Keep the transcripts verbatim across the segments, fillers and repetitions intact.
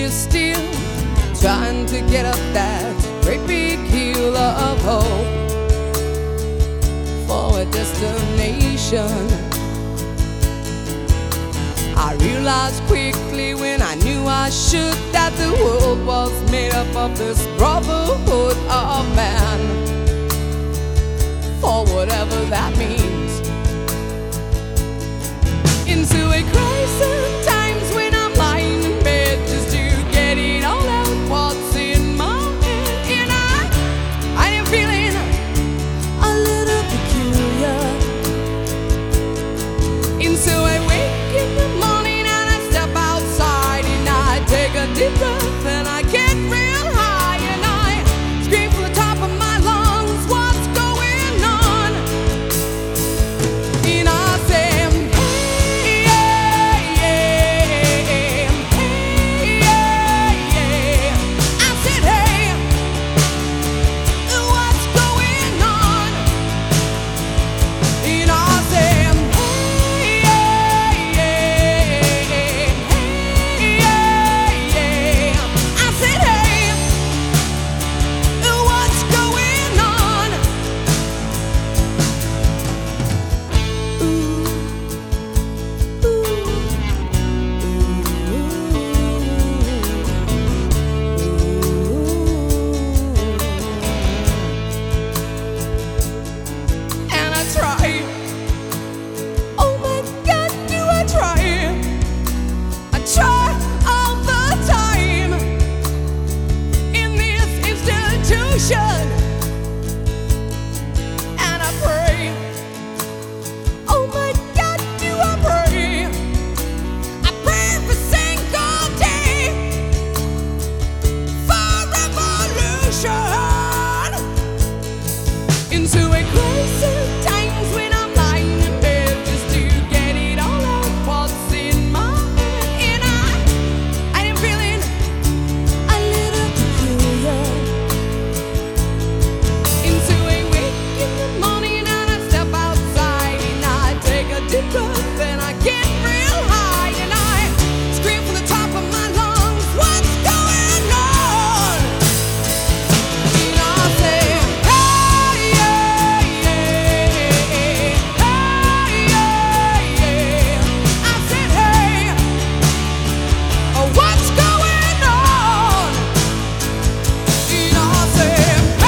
fear still, trying to get up that great big hill of hope for a destination. I realized quickly when I knew I should that the world was made up of this brotherhood of man, for whatever that means. Into a crisis times when I'm lying in bed just to get it all out what's in my head. And I, I am feeling a little peculiar. And so I wake in the morning and I step outside and I take a deep breath and I get real high and I scream from the top of my lungs, what's going on? And I say, and I pray, oh my God, do I pray? I pray every single day for revolution. Into a crisis times when I'm lying in bed just to get it all out what's in my head. And I, I am feeling a little peculiar. Deep breath and I get real high and I scream from the top of my lungs, what's going on? And I say, hey, yeah, yeah, hey, yeah, yeah. I said, hey, oh, what's going on? And I say,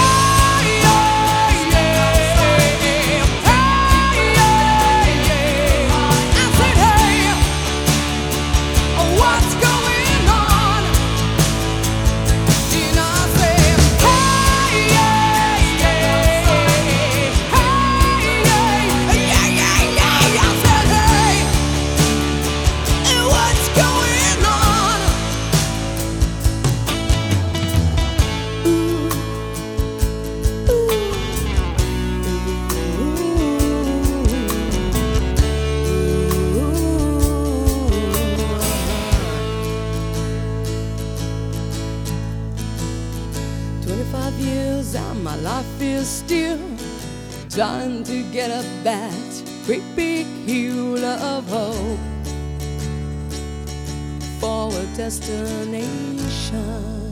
twenty-five years and my life is still trying to get up that great big hill of hope for a destination.